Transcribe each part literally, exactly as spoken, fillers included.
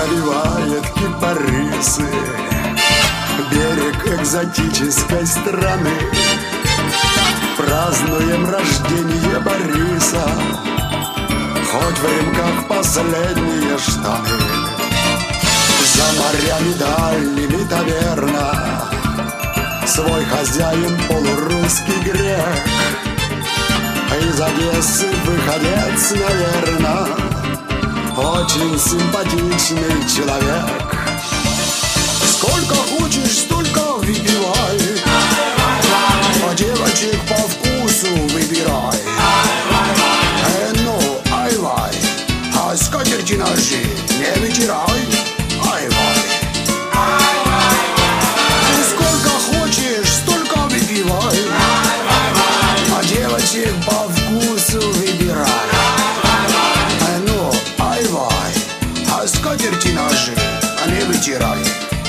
навевает кипарисы, берег экзотической страны. Празднуем рождение Бориса, хоть в рюмках последние штаны. За морями дальними таверна, свой хозяин полурусский грек. Из Одессы выходец, наверно, очень симпатичный человек. Сколько хочешь, столько выпивай, а девочек по вкусу выбирай. Э, ну, ай-вай, а скатерти ножи не вытирай. Ай-вай. Сколько хочешь, столько выпивай, а девочек по вкусу выбирай. Э, ну, ай-вай, а скатерти ножи не вытирай.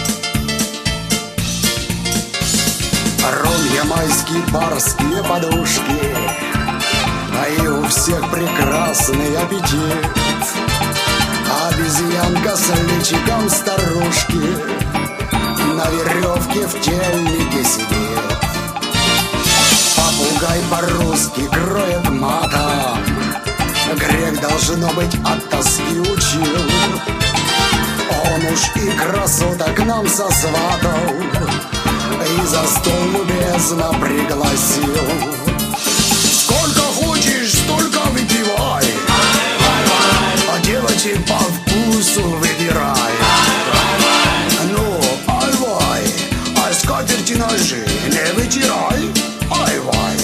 Ром, ямайский, барские подушки, а и у всех прекрасный аппетит. Обезьянка с личиком старушки на веревке в тельнике сидит. Попугай по-русски кроет матом, грех, должно быть, от тоски учил. Он уж и красоток нам сосватал и за стол любезно пригласил. Сколько хочешь, столько выпивай, а девочек по вкусу выбирай. Ну, ай-вай, а скатерти ножи не вытирай. Ай-вай.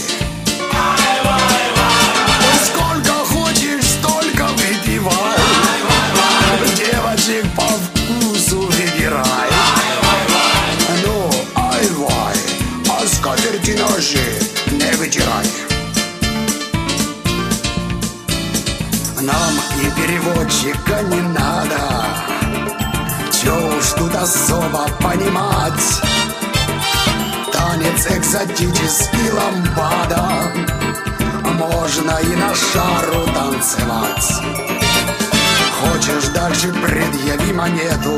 Сколько хочешь, столько выпивай, девочек по вкусу выбирай. Ну, ай-вай, а скатерти ножи не вытирай. Нам и переводчика не надо, чё уж тут особо понимать. Танец экзотический ламбада, можно и на шару танцевать. Хочешь дальше, предъяви монету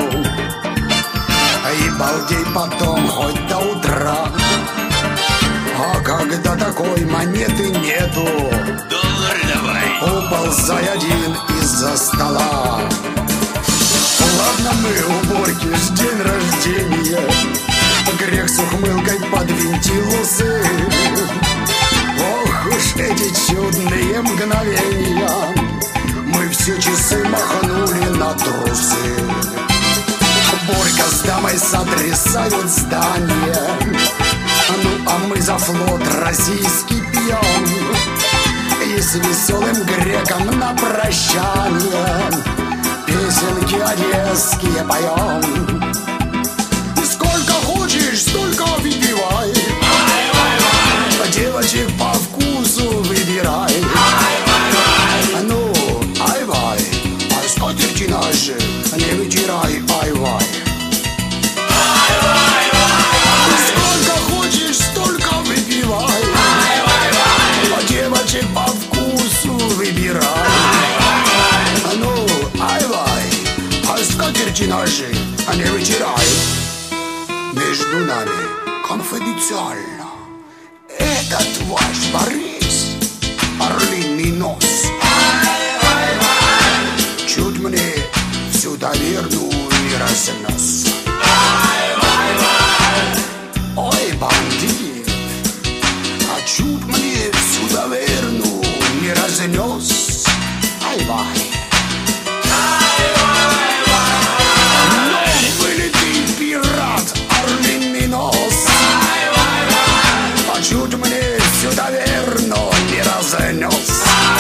и балдей потом хоть до утра. А когда такой монеты нету, доллар давай, уползай один из-за стола. Ладно, мы уборки, ж день рождения, грех с ухмылкой подвинтил усы. Ох уж эти чудные мгновения, мы все часы махнули на трусы. Борька с дамой сотрясают здание, ну а мы за флот российский пьем и с веселым греком на прощание песенки одесские поем. Сколько хочешь, столько выпивай, девочек по вкусу выбирай. Ну, ай-вай, а скатерти ножи не вытирай. Ай-вай. Сколько хочешь, столько выпивай, а девочек по вкусу выбирай. Ну, ай-вай, а скатерти ножи не вытирай. Между нами конфиденциально, этот ваш Борис, орлиный нос, чуть мне всю таверну не разнес. Ой, бандит, а чуть мне всю таверну не разнес. Ай-вай. Ну, были ты пират, орлиный нос, а чуть мне всю таверну не разнес.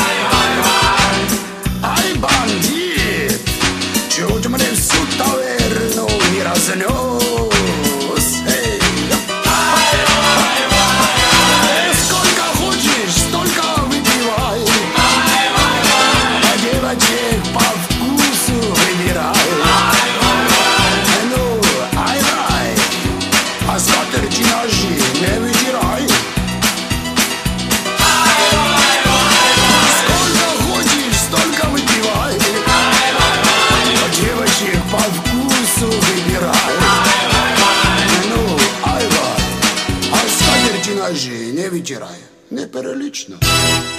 Ай, бандит, чуть мне всю таверну не разнес. Эй. Сколько хочешь, столько выпивай, а девочек по вкусу выбирай. Ну, ай-вай, а скатерти ножи не вытирай. Сколько хочешь, столько выпивай, а девочек по ті ножі, не витирай, неприлично.